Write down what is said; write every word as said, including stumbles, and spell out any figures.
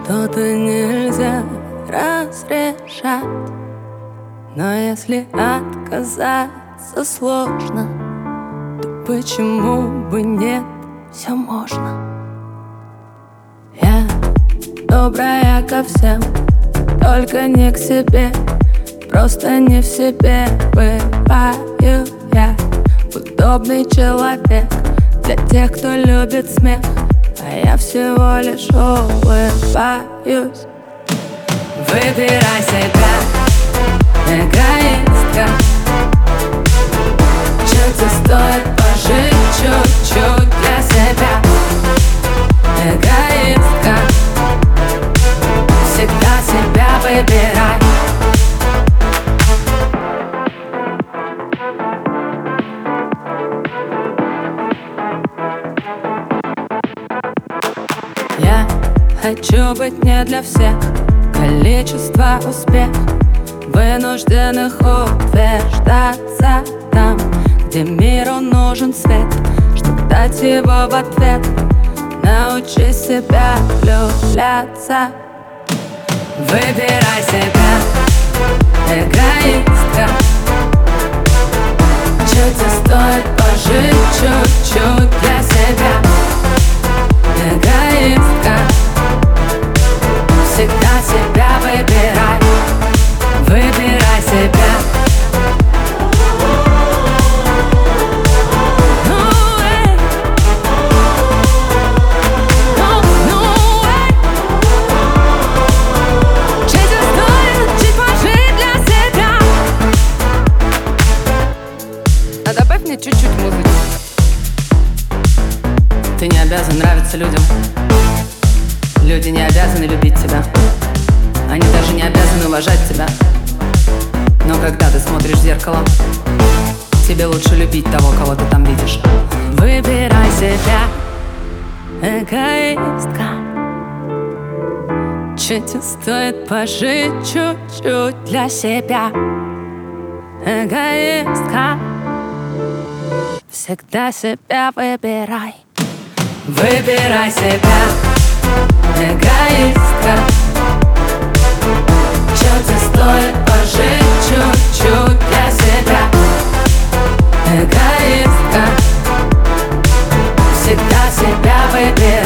Что-то нельзя разрешать, но если отказаться сложно, то почему бы нет, все можно. Я добрая ко всем, только не к себе. Просто не в себе бываю я. Удобный человек для тех, кто любит смех, а я всего лишь улыбаюсь. Выбирай себя, эгоистка. Чё тебе стоит пожить чуть-чуть для себя? Эгоистка, всегда себя выбирай. Я хочу быть не для всех, количество успех вынужденных утверждаться там, где миру нужен свет, чтоб дать его в ответ. Научи себя влюбляться. Выбирай себя, эгоистка. Чё тебе стоит пожить чуть-чуть для себя? Эгоистка, всегда себя выбирай. Выбирай себя. А добавь мне чуть-чуть музыки. Ты не обязан нравиться людям. Люди не обязаны любить тебя. Они даже не обязаны уважать тебя. Но когда ты смотришь в зеркало, тебе лучше любить того, кого ты там видишь. Выбирай себя, эгоистка. Чё тебе стоит пожить чуть-чуть для себя? Эгоистка, всегда себя выбирай. Выбирай себя, эгоистка. Чё тебе стоит пожить чуть-чуть для себя? Эгоистка, всегда себя выбирай.